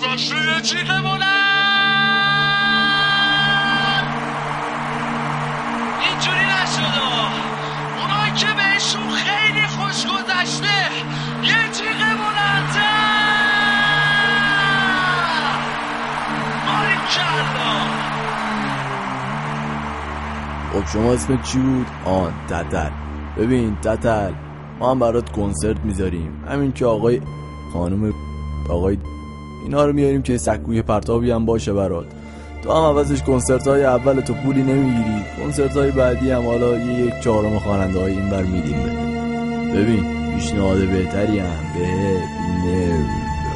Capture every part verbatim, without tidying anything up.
گذشته یه جیغ بلند. اینجوری نشد، اونایی که بهشون خیلی خوش گذشته یه جیغ بلندتر. باریکلا. خب شما اسمت چی بود؟ آن تتل. ببین تتل، ما هم برات کنسرت میذاریم، همین که آقای خانم آقای اینا رو میاریم که سکوی پرتابی هم باشه برات. تو هم عوضش کنسرت های اول تو پولی نمیگیری، کنسرت های بعدی هم حالا یه یک چهارم خواننده های این بر میدیم بده. ببین پیشنهاد بهتری هم به نمیدم.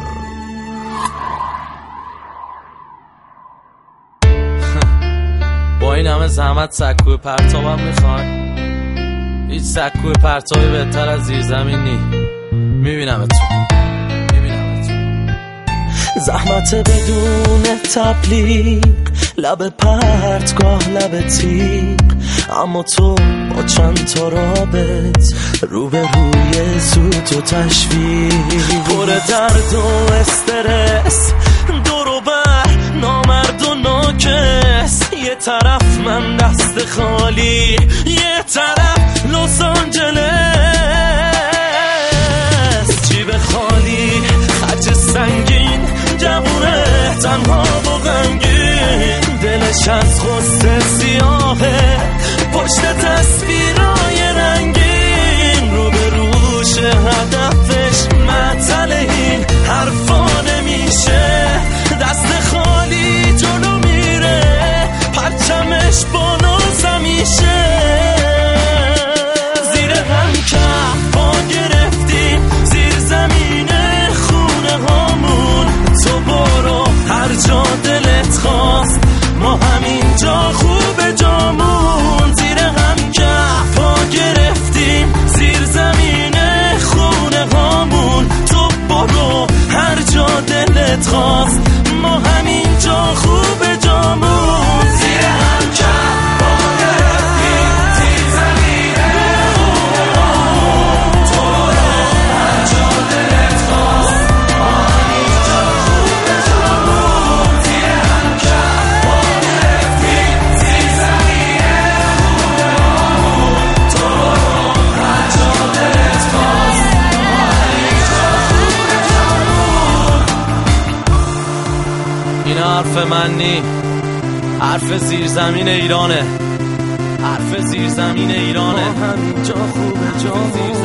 با این همه زحمت سکوی پرتابم میخوان؟ هیچ سکوی پرتابی بهتر از زیر زمین نی. میبینم تو میبینم تو زحمت بدون تبلیغ، لب پرتگاه لب تیغ، اما تو با چند تا رابط روبروی سوت و تشویق، پر درد و استرس، دور و بر نامرد و ناکس، یه طرف من دست خالی، یه طرف لس آنجلس، جیب خالی، خرج سنگین، جوونه تنها و غمگین، دلش از غصه سیاهه، پشت تصویرای رنگین، رو به روش هدفش معطل، این حرفا نمیشه، دست خالی جلو میره، پرچمش بالا زمیشه، زیر هم کف پا گرفتیم، زیر زمین خونه هامون، تو برو هر جا دلت خواست، ما همینجا خوب جامون، زیر هم کف پا گرفتیم، زیر زمین خونه هامون، تو برو هر جا دلت خواست، ما همینجا خوب جامون، زیر هم کف پا گرفتیم، زیر زمین خونه هامون، تو برو هر جا دلت خواست، ما همینجا خوب جامون، زیر هم کف پا گرفتیم، زیر زمین خونه هامون، تو برو هر جا دلت خواست، ما همینجا خوب جامون. این حرف من نی، حرف زیر زمین ایرانه، حرف زیر زمین ایرانه، ما همینجا خوب جامون.